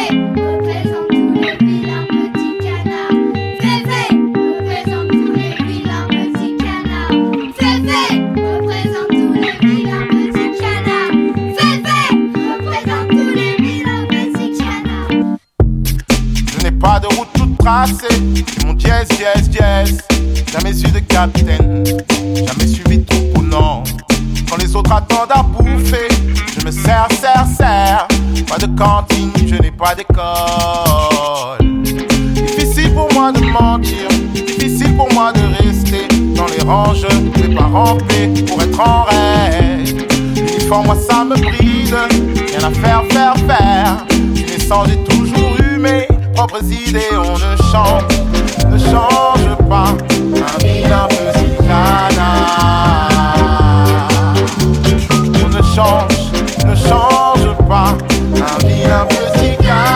représente tous les vilains petits canards. Féfé représente tous les vilains petits canards. Féfé représente tous les vilains petits canards. Féfé représente tous les vilains petits canards. Je n'ai pas de route toute tracée, c'est mon dièse, dièse, dièse. Jamais eu de capitaine, jamais suivi de troupeau, non. Quand les autres attendent à bouffer, je me sers. Pas de cantine, je n'ai pas d'école. Difficile pour moi de mentir, difficile pour moi de rester dans les rangs, je ne vais pas ramper pour être en règle. L'uniforme, moi ça me bride, rien à faire. Une naissance, j'ai toujours eu mes propres idées, on ne change pas. Un vilain petit canard. On ne change pas. Un vilain petit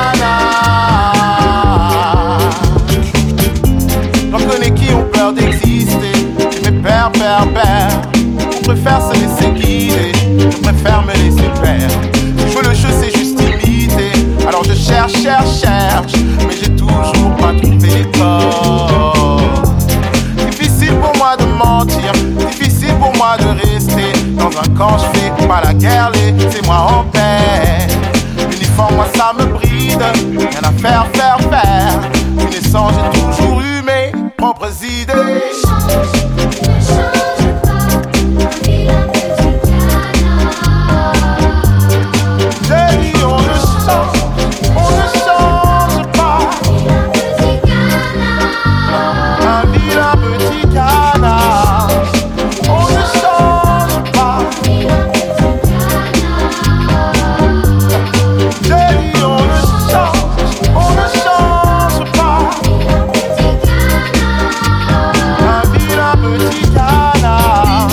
canard. J'en connais qui ont peur d'exister. C'est mes pères. On préfère se laisser guider. Je préfère me laisser faire. Si je veux le jeu, c'est juste imiter. Alors je cherche. Mais j'ai toujours pas trouvé les codes. Difficile pour moi de mentir. Difficile pour moi de rester dans un camp. Je fais pas la guerre, laissez-moi en paix. L'uniforme, moi ça me bride. Rien à faire. Une naissance, j'ai toujours eu mes propres idées. Ne change pas, un vilain petit canard. J'ai dit on ne change pas. Un vilain petit canard. On ne change pas. J'ai dit on ne change pas. Un vilain petit canard.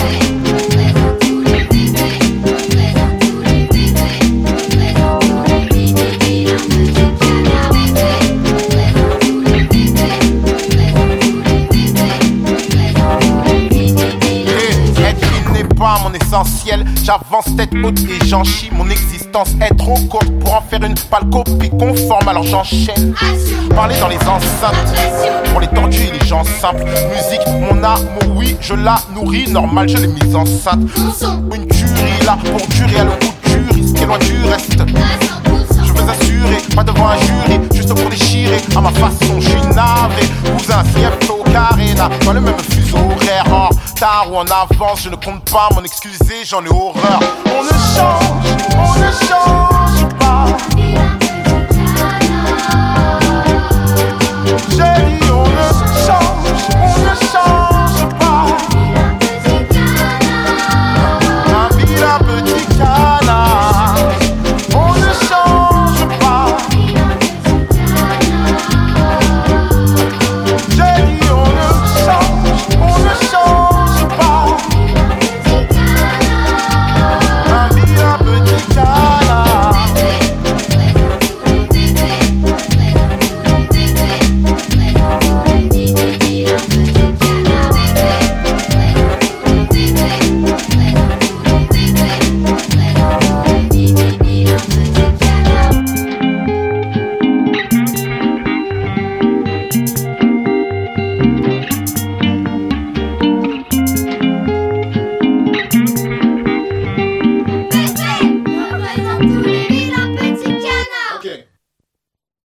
Pas mon essentiel, j'avance tête haute et j'en chie. Mon existence est trop courte pour en faire une pâle copie conforme, alors j'enchaîne. Parler dans les enceintes, pour les tordus et les gens simples. Musique, mon amour, oui, je la nourris. Normal, je l'ai mise enceinte. Une tuerie là pour durer à le coup du risque est loin du reste. Je veux assurer, pas devant un jury, juste pour déchirer. À ma façon, je suis navré. Cousin, CFO, Carena, pas le même fuseau horaire. En retard ou en avance, je ne compte pas m'en excuser, j'en ai horreur. On ne change pas.